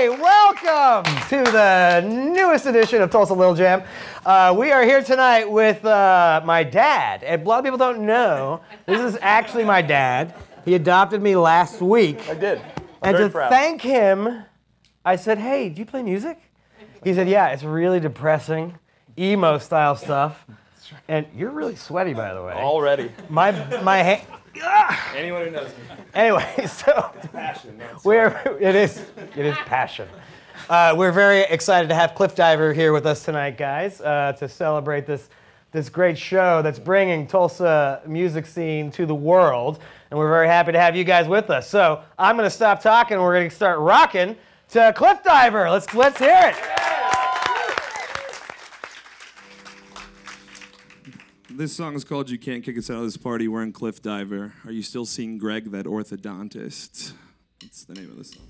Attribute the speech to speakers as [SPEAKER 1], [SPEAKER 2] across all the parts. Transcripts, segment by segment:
[SPEAKER 1] Hey, welcome to the newest edition of Tulsa Lil Jam. We are here tonight with my dad. And a lot of people don't know, this is actually my dad. He adopted me last week.
[SPEAKER 2] I did.
[SPEAKER 1] And to thank him, I said, hey, do you play music? He said, yeah, it's really depressing, emo style stuff. And you're really sweaty, by the way.
[SPEAKER 2] Already.
[SPEAKER 1] My hand.
[SPEAKER 2] Anyone who knows me.
[SPEAKER 1] Anyway, so
[SPEAKER 2] Passion.
[SPEAKER 1] it is passion. We're very excited to have Cliff Diver here with us tonight, guys, to celebrate this great show that's bringing Tulsa music scene to the world. And we're very happy to have you guys with us. So I'm going to stop talking and we're going to start rocking to Cliff Diver. Let's hear it.
[SPEAKER 3] This song is called You Can't Kick Us Out of This Party. We're in Cliff Diver. Are you still seeing Greg, that orthodontist? That's the name of the song.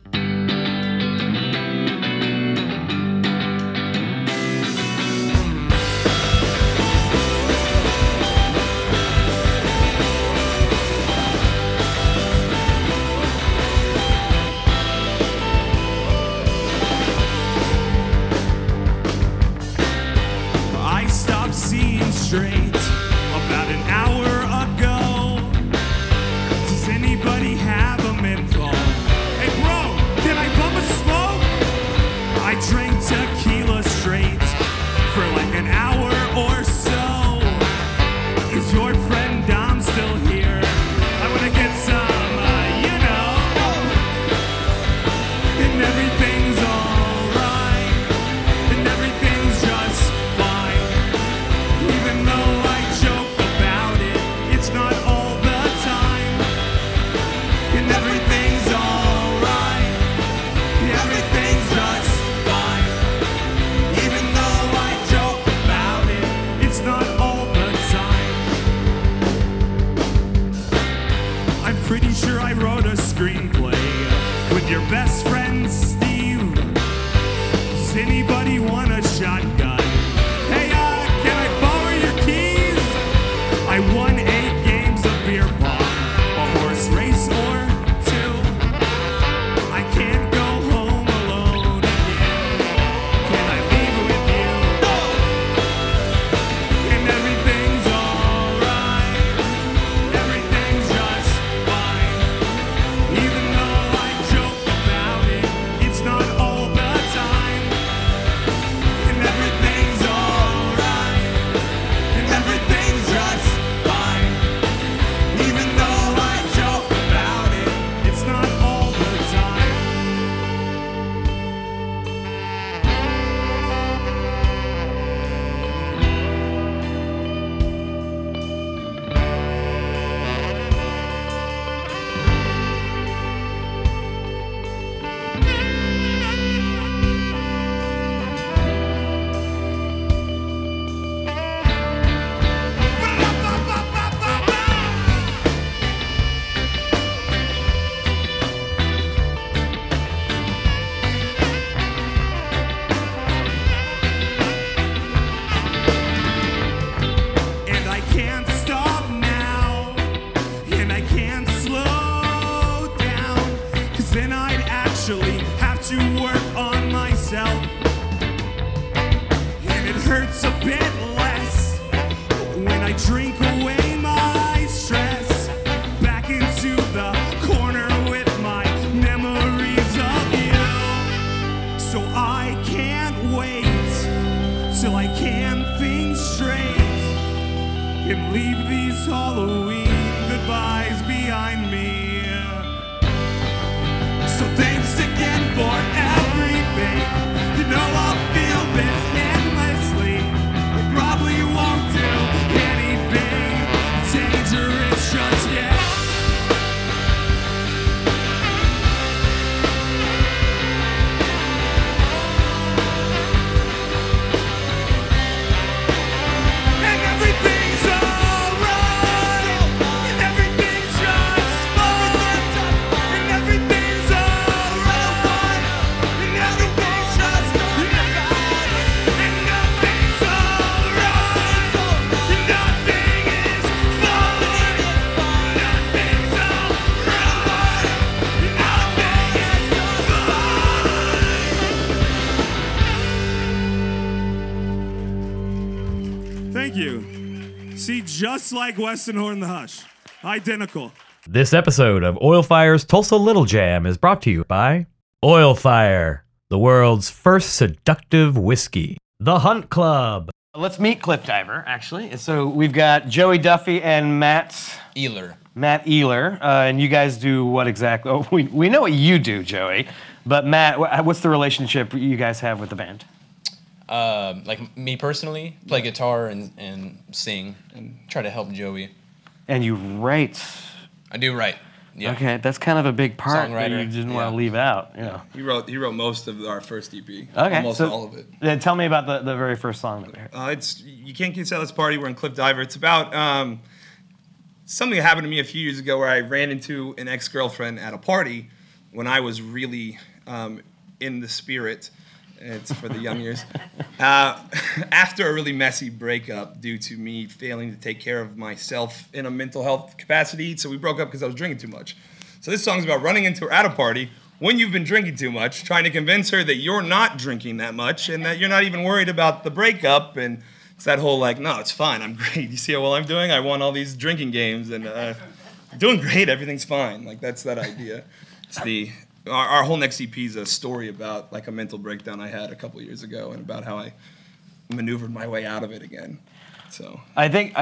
[SPEAKER 3] I stopped seeing straight about an hour ago. Does anybody have a menthol? Hey bro, can I bum a smoke? I drank tequila straight for like an hour or so. Is your friend Dom still here? I wanna get some, and everything's alright, and everything's just fine. Even though I joke about it, it's not all the time. And everything's alright, everything's just fine. Even though I joke about it, it's not all the time. I'm pretty sure I wrote a screenplay with your best friend Steve. Does anybody want a shotgun? Hey, can I borrow your keys? I won 8 games of beer pong, a horse race or 2. I can't go home alone again. Can I leave with you? And everything's alright. Everything's just fine. Even though I joke about it, it's not all the time. And everything's alright. And everything's just fine. Even though I joke about it, it's not all the time. And I can't stop now, and I can't slow down, 'cause then I'd actually have to work on myself. And it hurts a bit less when I drink away my stress back into the corner with my memories of you. So I can't wait till I can think straight and leave these Halloween goodbyes behind me. So thanks again for everything. You know I'll feel this endlessly. I probably won't do anything dangerous just yet. And everything's alright. And everything's just fine. And everything's alright. Thank you. See, just like Weston Horn the Hush. Identical.
[SPEAKER 2] This episode of Oil Fire's Tulsa Little Jam is brought to you by Oil Fire, the world's first seductive whiskey. The Hunt Club.
[SPEAKER 1] Let's meet Cliff Diver, actually. So we've got Joey Duffy and Matt
[SPEAKER 4] Ehler.
[SPEAKER 1] And you guys do what exactly? Oh, we know what you do, Joey, but Matt, what's the relationship you guys have with the band?
[SPEAKER 4] Like me personally, play guitar and sing and try to help Joey.
[SPEAKER 1] And you write.
[SPEAKER 4] I do write. Yeah.
[SPEAKER 1] Okay, that's kind of a big part that you
[SPEAKER 4] Songwriter,
[SPEAKER 1] didn't want
[SPEAKER 4] yeah.
[SPEAKER 1] to leave out. Yeah.
[SPEAKER 5] He wrote most of our first EP.
[SPEAKER 1] Okay,
[SPEAKER 5] Almost
[SPEAKER 1] so
[SPEAKER 5] all of it.
[SPEAKER 1] Then tell me about the very first song that we heard.
[SPEAKER 5] It's You Can't Get This Party. We're in Cliff Diver. It's about something that happened to me a few years ago where I ran into an ex-girlfriend at a party when I was really in the spirit. It's for the young years. After a really messy breakup due to me failing to take care of myself in a mental health capacity. So we broke up because I was drinking too much. So this song's about running into her at a party when you've been drinking too much, trying to convince her that you're not drinking that much and that you're not even worried about the breakup. And it's that whole like, no, it's fine. I'm great. You see how well I'm doing? I won all these drinking games and doing great. Everything's fine. Like that's that idea. It's our whole next EP is a story about like a mental breakdown I had a couple years ago and about how I maneuvered my way out of it again. So
[SPEAKER 1] I think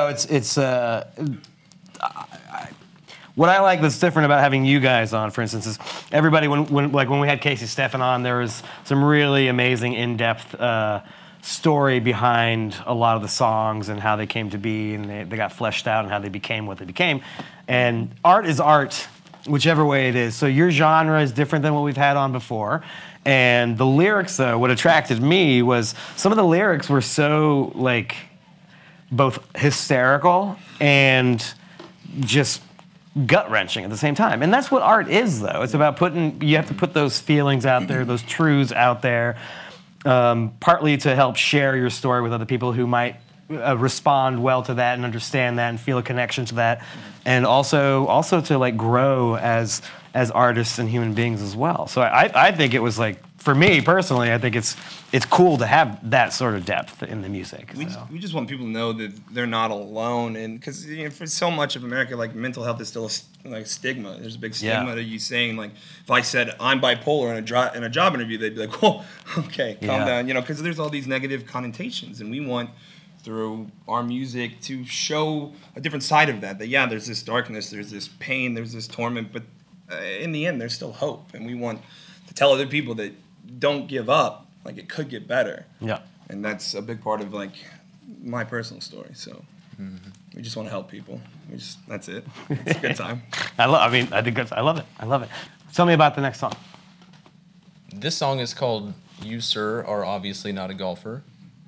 [SPEAKER 1] what I like that's different about having you guys on, for instance, is everybody when we had Casey Steffen on, there was some really amazing in-depth story behind a lot of the songs and how they came to be, and they got fleshed out and how they became what they became. And art is art, whichever way it is. So your genre is different than what we've had on before. And the lyrics, though, what attracted me was some of the lyrics were so, like, both hysterical and just gut-wrenching at the same time. And that's what art is, though. It's about you have to put those feelings out there, those truths out there, partly to help share your story with other people who might respond well to that and understand that and feel a connection to that, and also to like grow as artists and human beings as well. So I think it was like, for me personally, I think it's cool to have that sort of depth in the music.
[SPEAKER 5] we just want people to know that they're not alone, and because for so much of America, like mental health is still a stigma. There's a big stigma to you saying like, if I said I'm bipolar in a job interview, they'd be like, "Whoa, okay, calm down," because there's all these negative connotations, and we want through our music to show a different side of that. That there's this darkness, there's this pain, there's this torment, but in the end, there's still hope, and we want to tell other people that don't give up. Like it could get better. Yeah. And that's a big part of like my personal story. So we just want to help people. That's it. It's a good time.
[SPEAKER 1] I love it. Tell me about the next song.
[SPEAKER 4] This song is called "You Sir Are Obviously Not a Golfer."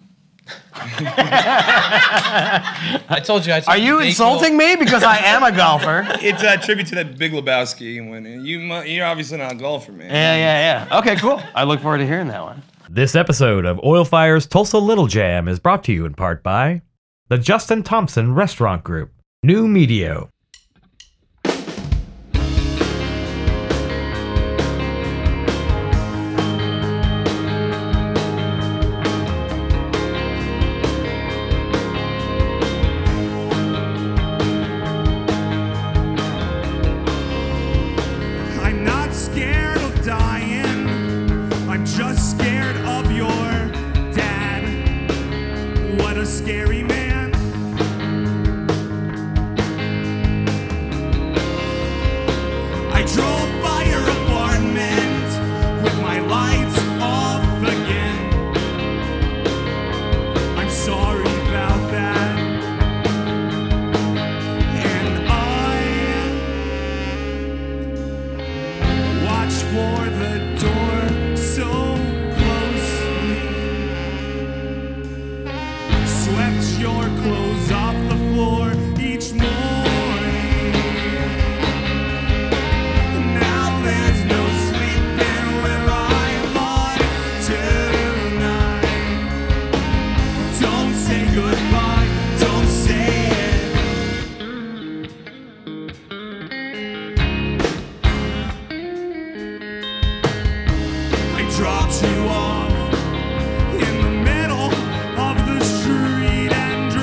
[SPEAKER 4] I told you.
[SPEAKER 1] Are you insulting me because I am a golfer?
[SPEAKER 5] It's a tribute to that Big Lebowski when you're obviously not a golfer, man.
[SPEAKER 1] Yeah. Okay, cool. I look forward to hearing that one.
[SPEAKER 2] This episode of Oil Fire's Tulsa Little Jam is brought to you in part by the Justin Thompson Restaurant Group, New Medio.
[SPEAKER 3] Scary man. dropped you off in the middle of the street and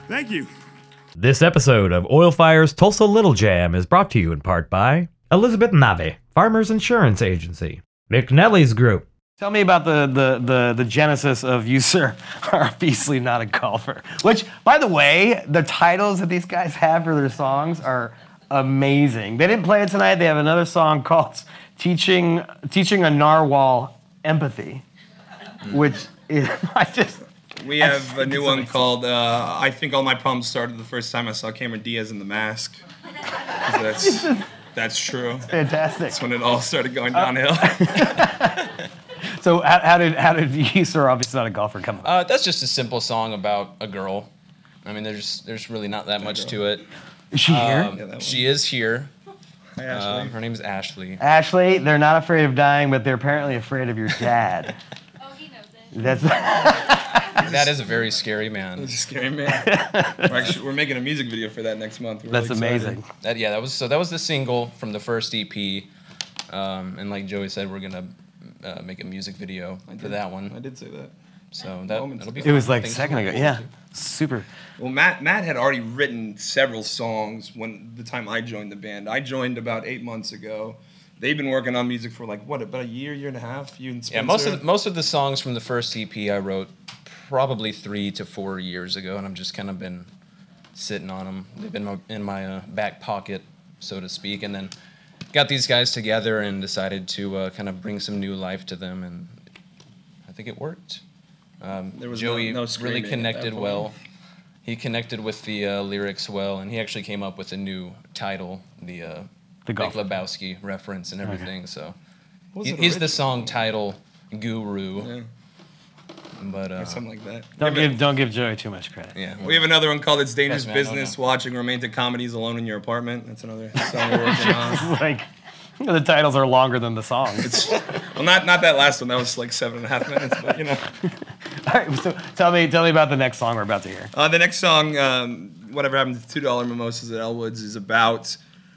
[SPEAKER 3] Thank you.
[SPEAKER 2] This episode of Oil Fire's Tulsa Little Jam is brought to you in part by Elizabeth Nave, Farmers Insurance Agency, McNally's Group.
[SPEAKER 1] Tell me about the genesis of You, Sir, Are Obviously Not a Golfer. Which, by the way, the titles that these guys have for their songs are amazing. They didn't play it tonight. They have another song called Teaching a Narwhal Empathy, which is,
[SPEAKER 5] We have a new one called I Think All My Problems Started the First Time I Saw Cameron Diaz in The Mask. That's true.
[SPEAKER 1] fantastic.
[SPEAKER 5] That's when it all started going downhill.
[SPEAKER 1] So how did You, Sir, Are Obviously Not a Golfer come up?
[SPEAKER 4] That's just a simple song about a girl. I mean, there's really not that much to it.
[SPEAKER 1] Is she here?
[SPEAKER 5] Yeah, that one.
[SPEAKER 4] She is here.
[SPEAKER 5] Hi, Ashley.
[SPEAKER 4] Her name is Ashley.
[SPEAKER 1] Ashley, they're not afraid of dying, but they're apparently afraid of your dad.
[SPEAKER 6] Oh, he knows it.
[SPEAKER 1] That's
[SPEAKER 4] That is a very scary man.
[SPEAKER 5] It's a scary man. We're making a music video for that next month. We're
[SPEAKER 1] that's
[SPEAKER 5] really excited.
[SPEAKER 1] amazing.
[SPEAKER 4] That was the single from the first EP, and like Joey said, we're gonna make a music video for that one.
[SPEAKER 5] I did say that.
[SPEAKER 4] So
[SPEAKER 5] Moments
[SPEAKER 4] that'll be.
[SPEAKER 1] It was
[SPEAKER 4] fun.
[SPEAKER 1] like a
[SPEAKER 4] Things
[SPEAKER 1] second
[SPEAKER 4] to
[SPEAKER 1] ago.
[SPEAKER 4] look
[SPEAKER 1] Yeah,
[SPEAKER 4] forward
[SPEAKER 1] super.
[SPEAKER 5] Well, Matt had already written several songs when the time I joined the band. I joined about 8 months ago. They've been working on music for like what, about a year and a half? You and
[SPEAKER 4] to. Yeah,
[SPEAKER 5] Spencer?
[SPEAKER 4] most of the songs from the first EP I wrote probably 3 to 4 years ago, and I've just kind of been sitting on them. They've been in my back pocket, so to speak, and then got these guys together and decided to kind of bring some new life to them, and I think it worked.
[SPEAKER 5] There was
[SPEAKER 4] Joey
[SPEAKER 5] no
[SPEAKER 4] really
[SPEAKER 5] screaming at
[SPEAKER 4] connected
[SPEAKER 5] that point.
[SPEAKER 4] well. He connected with the lyrics well, and he actually came up with a new title, the Big
[SPEAKER 1] golf.
[SPEAKER 4] Lebowski reference and everything. So
[SPEAKER 5] What was it
[SPEAKER 4] he's the
[SPEAKER 5] originally?
[SPEAKER 4] song title guru.
[SPEAKER 5] Yeah,
[SPEAKER 4] But
[SPEAKER 5] or something like that.
[SPEAKER 1] Don't give Joey too much credit.
[SPEAKER 4] yeah,
[SPEAKER 5] We have another one called It's Dangerous
[SPEAKER 4] Best man,
[SPEAKER 5] Business,
[SPEAKER 4] no.
[SPEAKER 5] Watching Romantic Comedies Alone in Your Apartment. That's another song we're working on.
[SPEAKER 1] Like, the titles are longer than the songs.
[SPEAKER 5] Well, not that last one. That was like 7.5 minutes, but you know.
[SPEAKER 1] All right, so tell me about the next song we're about to hear.
[SPEAKER 5] The next song, Whatever Happened to $2 Mimosas at Elwood's, is about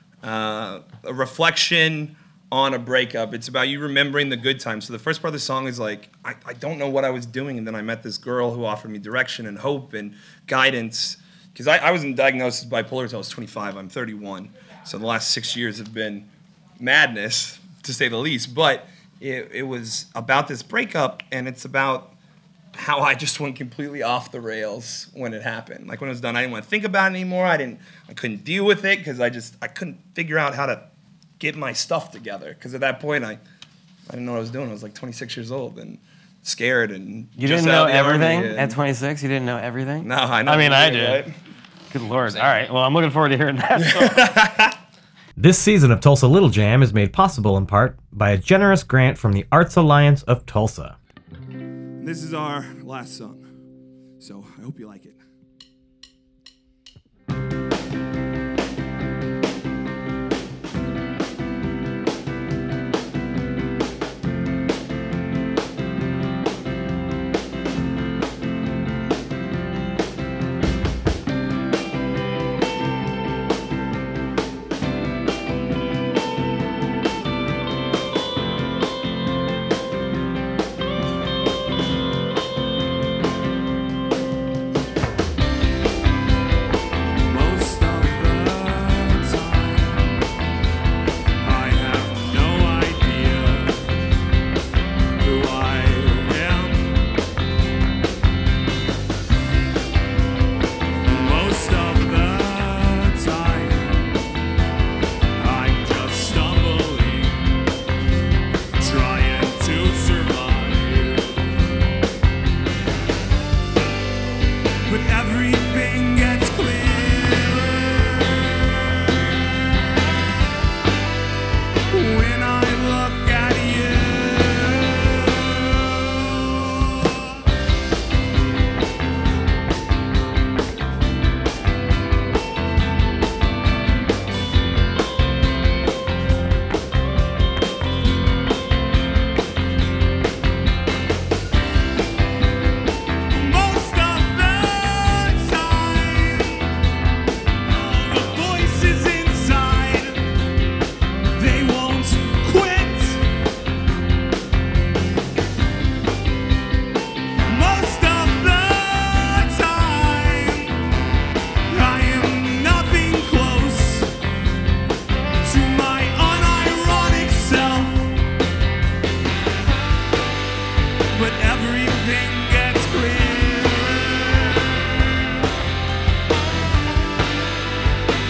[SPEAKER 5] a reflection on a breakup. It's about you remembering the good times. So the first part of the song is like, I don't know what I was doing, and then I met this girl who offered me direction and hope and guidance. Because I wasn't diagnosed with bipolar until I was 25. I'm 31. So the last 6 years have been madness, to say the least. But it was about this breakup, and it's about how I just went completely off the rails when it happened. Like when it was done, I didn't want to think about it anymore. I couldn't deal with it because I couldn't figure out how to get my stuff together. Because at that point, I didn't know what I was doing. I was like 26 years old and scared and
[SPEAKER 1] You
[SPEAKER 5] just
[SPEAKER 1] didn't
[SPEAKER 5] out
[SPEAKER 1] know
[SPEAKER 5] of the army
[SPEAKER 1] everything
[SPEAKER 5] and-
[SPEAKER 1] at 26? You didn't know everything?
[SPEAKER 5] No, I know.
[SPEAKER 1] I mean, I
[SPEAKER 5] you
[SPEAKER 1] did.
[SPEAKER 5] right?
[SPEAKER 1] Good Lord. All right, well, I'm looking forward to hearing that song.
[SPEAKER 2] This season of Tulsa Little Jam is made possible in part by a generous grant from the Arts Alliance of Tulsa.
[SPEAKER 3] This is our last song, so I hope you like it.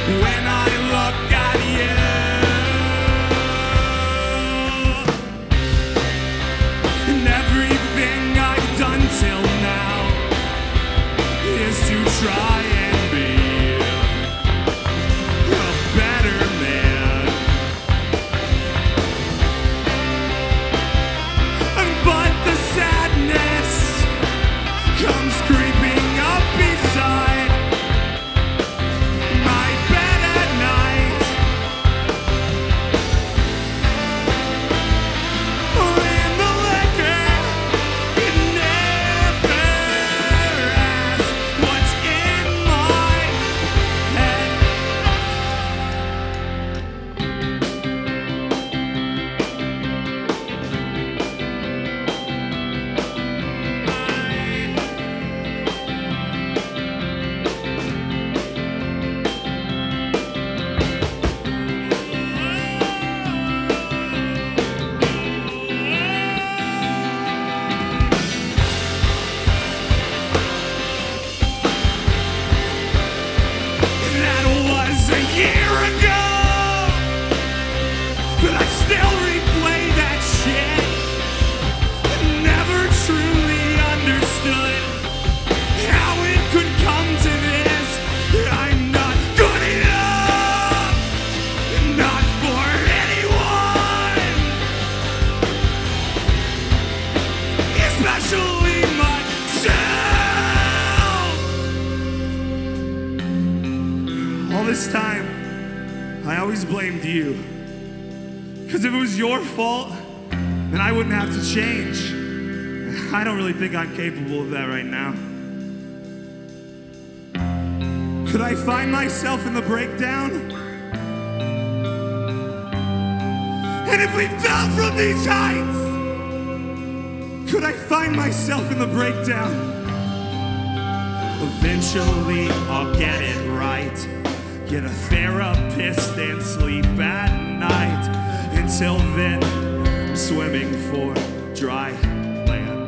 [SPEAKER 3] when I look at you. And everything I've done till now is to try and be a better man. But the sadness comes creeping up beside my bed at night. And the liquor, it never asks what's in my head. That was a year ago, but I still replay that shit. Never truly understood how it could come to this. I'm not good enough, not for anyone, especially myself. All this time, I always blamed you. Because if it was your fault, then I wouldn't have to change. I don't really think I'm capable of that right now. Could I find myself in the breakdown? And if we fell from these heights, could I find myself in the breakdown? Eventually, I'll get it right. Get a therapist and sleep at night. Until then, I'm swimming for dry land.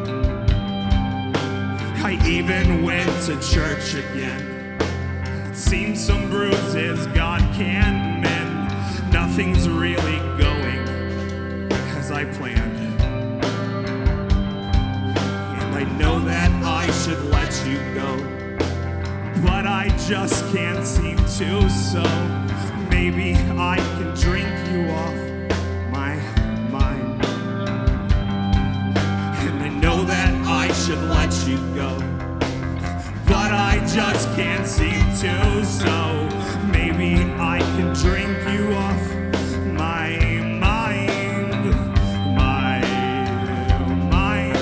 [SPEAKER 3] I even went to church again. Seen some bruises God can't mend. Nothing's really going as I planned. And I know that I should let you go, but I just can't seem to, so maybe I can drink you off my mind. And I know that I should let you go, but I just can't seem to, so maybe I can drink you off my mind, my mind.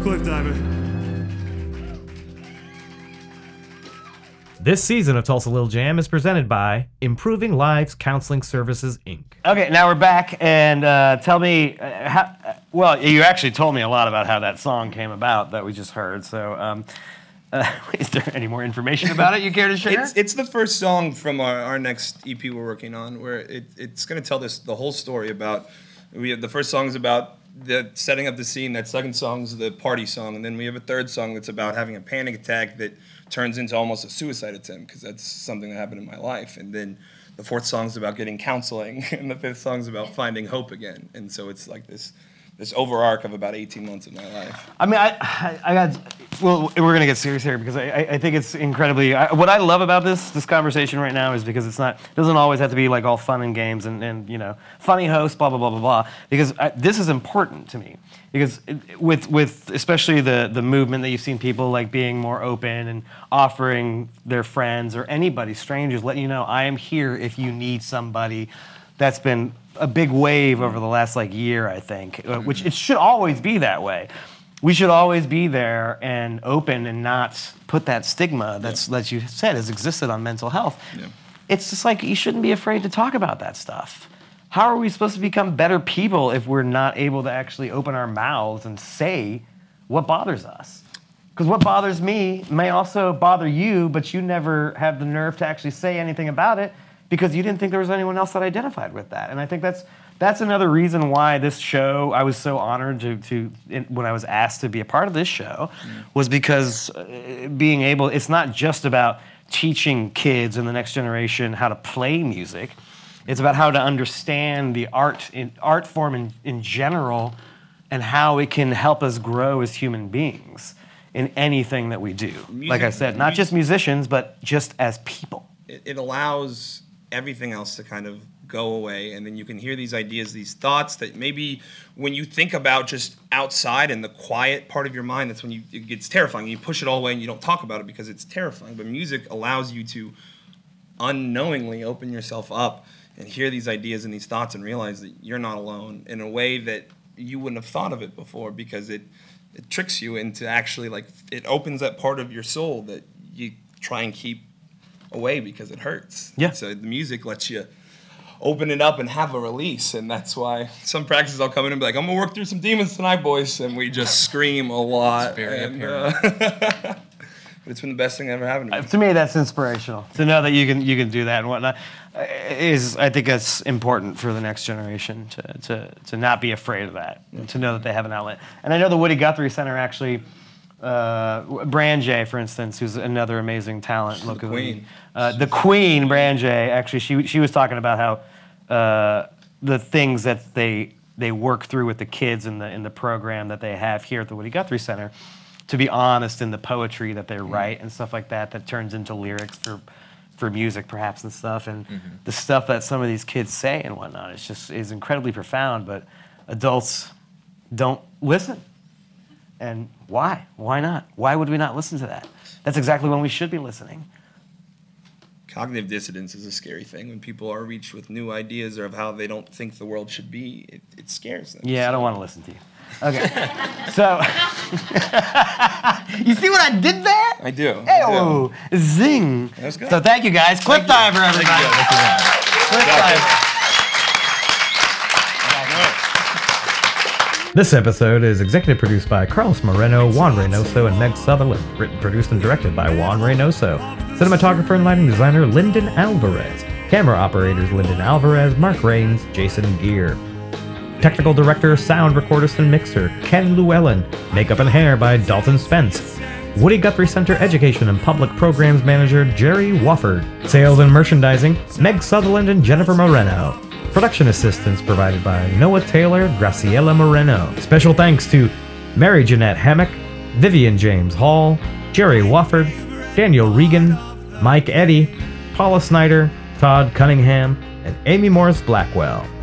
[SPEAKER 3] Cliff Diver.
[SPEAKER 2] This season of Tulsa Little Jam is presented by Improving Lives Counseling Services, Inc.
[SPEAKER 1] Okay, now we're back, and tell me, well, you actually told me a lot about how that song came about that we just heard, so is there any more information about it you care to share?
[SPEAKER 5] It's the first song from our next EP we're working on, where it's going to tell the whole story about, the first song is about the setting up the scene, that second song is the party song, and then we have a third song that's about having a panic attack that turns into almost a suicide attempt, because that's something that happened in my life. And then the fourth song is about getting counseling, and the fifth song is about finding hope again. And so it's like this over-arc of about 18 months of my life.
[SPEAKER 1] I mean, I got, well, we're going to get serious here because I think it's incredibly, what I love about this conversation right now is because it doesn't always have to be like all fun and games and you know, funny host, blah, blah, blah, blah, blah, because this is important to me. Because with especially the movement that you've seen people like being more open and offering their friends or anybody, strangers, letting you know, I am here if you need somebody. That's been a big wave over the last like year, I think, which it should always be that way. We should always be there and open and not put that stigma that you said has existed on mental health. Yeah. It's just like you shouldn't be afraid to talk about that stuff. How are we supposed to become better people if we're not able to actually open our mouths and say what bothers us? Because what bothers me may also bother you, but you never have the nerve to actually say anything about it because you didn't think there was anyone else that identified with that. And I think that's another reason why this show, I was so honored to when I was asked to be a part of this show, was because being able, it's not just about teaching kids in the next generation how to play music. It's about how to understand the art form in general and how it can help us grow as human beings in anything that we do. Like I said, not just musicians, but just as people.
[SPEAKER 5] It allows everything else to kind of go away, and then you can hear these ideas, these thoughts that maybe when you think about just outside in the quiet part of your mind, that's when it gets terrifying. You push it all away and you don't talk about it because it's terrifying. But music allows you to unknowingly open yourself up and hear these ideas and these thoughts and realize that you're not alone in a way that you wouldn't have thought of it before, because it tricks you into actually, like, it opens that part of your soul that you try and keep away because it hurts.
[SPEAKER 1] Yeah.
[SPEAKER 5] So the music lets you open it up and have a release, and that's why some practices I'll come in and be like, I'm gonna work through some demons tonight, boys, and we just scream a lot.
[SPEAKER 4] It's very apparent.
[SPEAKER 5] But it's been the best thing that ever happened to me.
[SPEAKER 1] To me, that's inspirational. To know that you can do that and whatnot I think that's important for the next generation to not be afraid of that, and to know that they have an outlet. And I know the Woody Guthrie Center actually, Branjay, for instance, who's another amazing talent locally. The Queen, Branjay, actually, she was talking about how the things that they work through with the kids in the program that they have here at the Woody Guthrie Center, to be honest in the poetry that they write and stuff like that turns into lyrics for music perhaps and stuff, and the stuff that some of these kids say and whatnot is incredibly profound, but adults don't listen. And why? Why not? Why would we not listen to that? That's exactly when we should be listening.
[SPEAKER 5] Cognitive dissonance is a scary thing. When people are reached with new ideas or of how they don't think the world should be, it scares them.
[SPEAKER 1] Yeah, I don't want to listen to you. Okay. So, you see what I did there?
[SPEAKER 5] I do.
[SPEAKER 1] Hey-oh, zing.
[SPEAKER 5] That was good.
[SPEAKER 1] So thank you guys. Cliff Diver, everybody. Cliff Diver.
[SPEAKER 2] This episode is executive produced by Carlos Moreno, Juan Reynoso, and Meg Sutherland. Written, produced, and directed by Juan Reynoso. Cinematographer and lighting designer Lyndon Alvarez. Camera operators Lyndon Alvarez, Mark Rains, Jason Gear. Technical director, sound recordist, and mixer Ken Llewellyn. Makeup and hair by Dalton Spence. Woody Guthrie Center Education and Public Programs Manager Jerry Wofford. Sales and merchandising Meg Sutherland and Jennifer Moreno. Production assistance provided by Noah Taylor, Graciela Moreno. Special thanks to Mary Jeanette Hammock, Vivian James Hall, Jerry Wofford, Daniel Regan, Mike Eddy, Paula Snyder, Todd Cunningham, and Amy Morris Blackwell.